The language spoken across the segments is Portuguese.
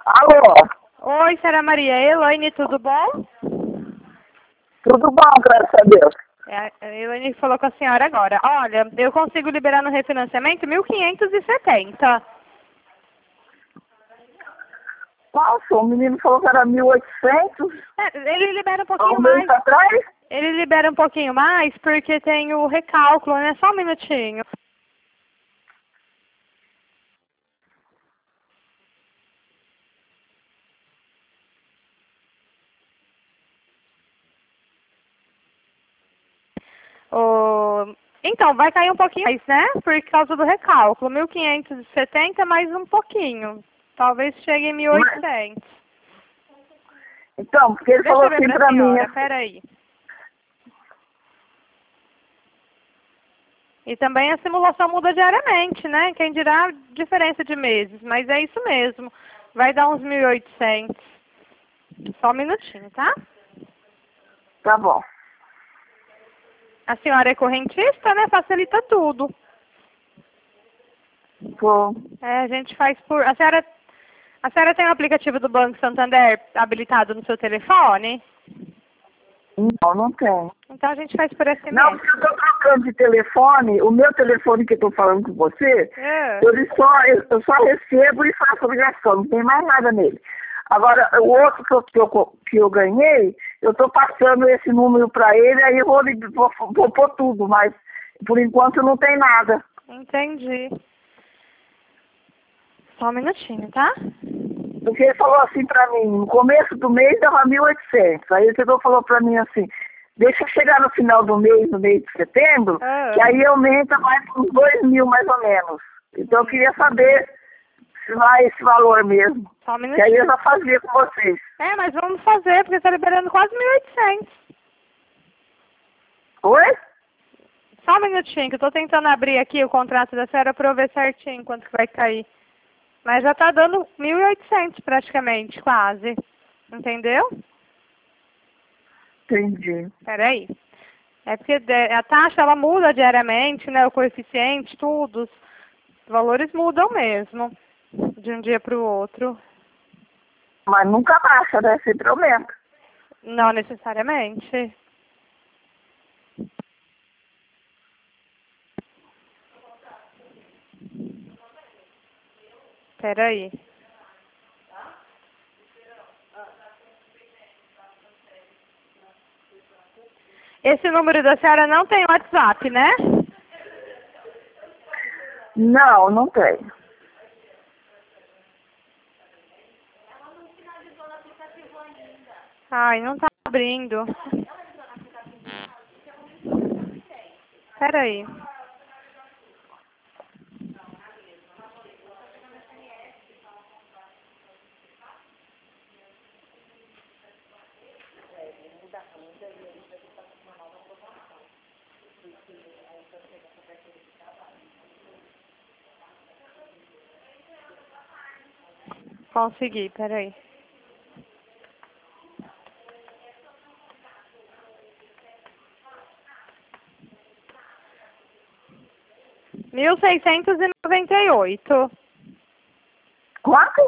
Alô? Oi, Sra. Maria. Elaine, tudo bom? Tudo bom, graças a Deus. A Elaine falou com a senhora agora. Olha, eu consigo liberar no refinanciamento 1.570. Nossa, o menino falou que era 1.800 Ele libera um há pouquinho um mês mais. atrás. Ele libera um pouquinho mais porque tem o recálculo, né? Só um minutinho. Então, vai cair um pouquinho mais, né? Por causa do recálculo. 1.570 mais um pouquinho. Talvez chegue em 1.800. Então, porque ele Deixa falou eu ver assim pra pra mim. senhora, peraí. E também a simulação muda diariamente, né? Quem dirá diferença de meses, mas é isso mesmo. Vai dar uns 1.800. Só um minutinho, tá? Tá bom. A senhora é correntista, né? Facilita tudo. Tô. A gente faz por... A senhora tem o aplicativo do Banco Santander habilitado no seu telefone? Não, não tem. Então a gente faz por SMS. Não, porque eu tô trocando de telefone. O meu telefone que eu tô falando com você, eu só recebo e faço ligação. Não tem mais nada nele. Agora, o outro que eu ganhei, eu tô passando esse número pra ele, aí eu vou pôr tudo, mas por enquanto não tem nada. Entendi. Só um minutinho, tá? Porque ele falou assim pra mim, no começo do mês dava 1.800. Aí o setor falou pra mim assim, deixa chegar no final do mês, no mês de setembro, que aí aumenta mais uns 2.000 mais ou menos. Então eu queria saber se vai esse valor mesmo. Só um minutinho. Que aí eu já fazia com vocês. Mas vamos fazer, porque tá liberando quase 1.800. Oi? Só um minutinho, que eu tô tentando abrir aqui o contrato da senhora pra eu ver certinho quanto que vai cair. Mas já tá dando 1.800 praticamente, quase. Entendeu? Entendi. Peraí. É porque a taxa, ela muda diariamente, né? O coeficiente, tudo. Os valores mudam mesmo, de um dia pro outro. Mas nunca baixa, né? Sempre aumenta. Não necessariamente. Peraí. Esse número da senhora não tem WhatsApp, né? Não, não tem. Ai, não tá abrindo. Peraí. Consegui, peraí. R$ 1.698. Quanto?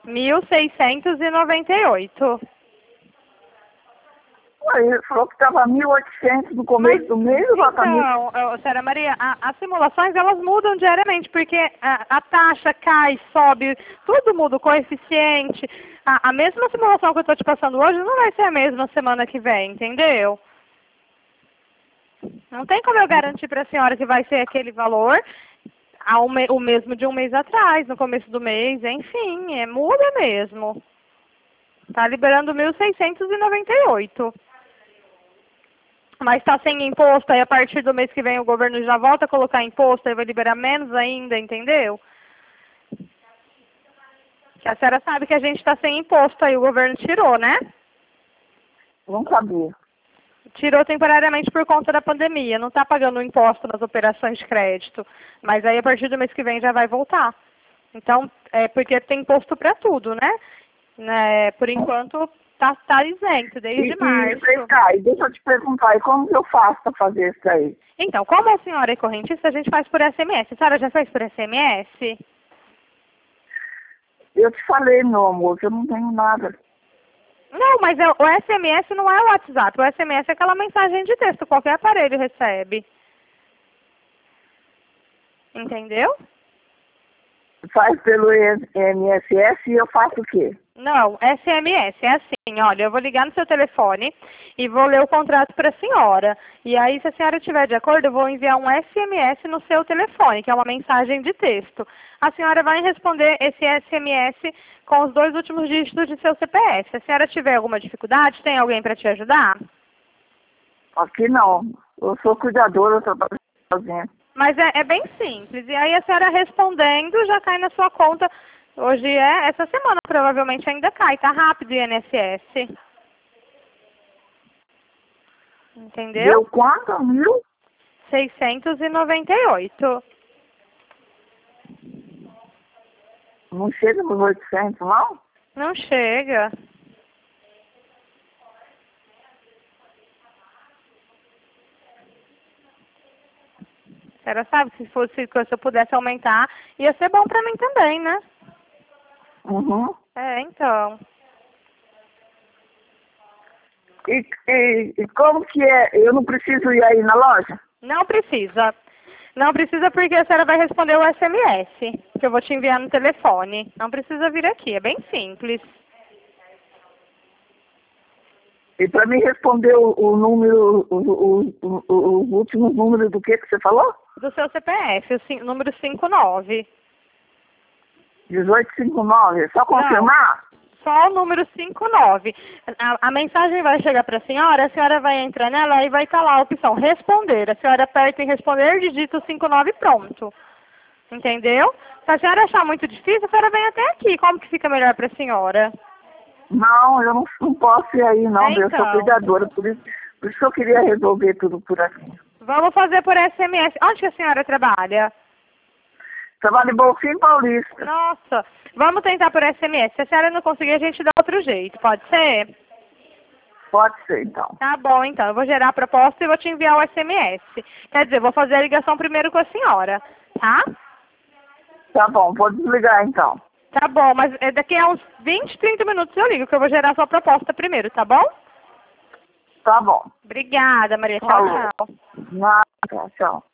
1.698. Aí ele falou que estava 1.800 no começo do mês, ou já tá Então, Sra. Maria, as simulações elas mudam diariamente, porque a taxa cai, sobe, tudo muda, o coeficiente. A mesma simulação que eu estou te passando hoje não vai ser a mesma semana que vem, entendeu? Não tem como eu garantir para a senhora que vai ser aquele valor o mesmo de um mês atrás, no começo do mês, enfim, muda mesmo. Está liberando 1.698. Mas está sem imposto, aí a partir do mês que vem o governo já volta a colocar imposto, aí vai liberar menos ainda, entendeu? Que a senhora sabe que a gente está sem imposto, aí o governo tirou, né? Não sabia. Tirou temporariamente por conta da pandemia, não está pagando imposto nas operações de crédito. Mas aí a partir do mês que vem já vai voltar. Então, é porque tem imposto para tudo, né? Por enquanto, tá isento, desde março. E deixa eu te perguntar, e como que eu faço para fazer isso aí? Então, como a senhora é correntista, a gente faz por SMS. A senhora já fez por SMS? Eu te falei, meu amor, que eu não tenho nada. Não, mas o SMS não é o WhatsApp. O SMS é aquela mensagem de texto. Qualquer aparelho recebe. Entendeu? Faz pelo INSS e eu faço o quê? Não, SMS é assim, olha, eu vou ligar no seu telefone e vou ler o contrato para a senhora. E aí, se a senhora estiver de acordo, eu vou enviar um SMS no seu telefone, que é uma mensagem de texto. A senhora vai responder esse SMS com os 2 últimos dígitos de seu CPF. Se a senhora tiver alguma dificuldade, tem alguém para te ajudar? Aqui não. Eu sou cuidadora, eu trabalho sozinha. Mas é bem simples. E aí a senhora respondendo já cai na sua conta. Hoje essa semana provavelmente ainda cai. Tá rápido o INSS. Entendeu? Deu quanto? 698. Não chega nos 800, não? Não chega. A senhora sabe, se eu pudesse aumentar, ia ser bom pra mim também, né? Uhum. Então. E como que é? Eu não preciso ir aí na loja? Não precisa. Não precisa porque a senhora vai responder o SMS, que eu vou te enviar no telefone. Não precisa vir aqui, é bem simples. E para mim responder o número, os últimos números do que você falou? Do seu CPF, o número 59. 1859, só confirmar? Não, só o número 59. A mensagem vai chegar para a senhora vai entrar nela e vai estar lá a opção responder. A senhora aperta em responder, digita o 59 e pronto. Entendeu? Se a senhora achar muito difícil, a senhora vem até aqui. Como que fica melhor para a senhora? Não, eu não posso ir aí não, Então. Eu sou cuidadora, por isso que eu queria resolver tudo por aqui. Vamos fazer por SMS. Onde que a senhora trabalha? Trabalho em Bonfim Paulista. Nossa, vamos tentar por SMS. Se a senhora não conseguir, a gente dá outro jeito. Pode ser? Pode ser, então. Tá bom, então. Eu vou gerar a proposta e vou te enviar o SMS. Quer dizer, vou fazer a ligação primeiro com a senhora, tá? Tá bom, pode desligar então. Tá bom, mas daqui a uns 20, 30 minutos eu ligo, que eu vou gerar a sua proposta primeiro, tá bom? Tá bom. Obrigada, Maria. Tchau, tchau. Nada, tchau.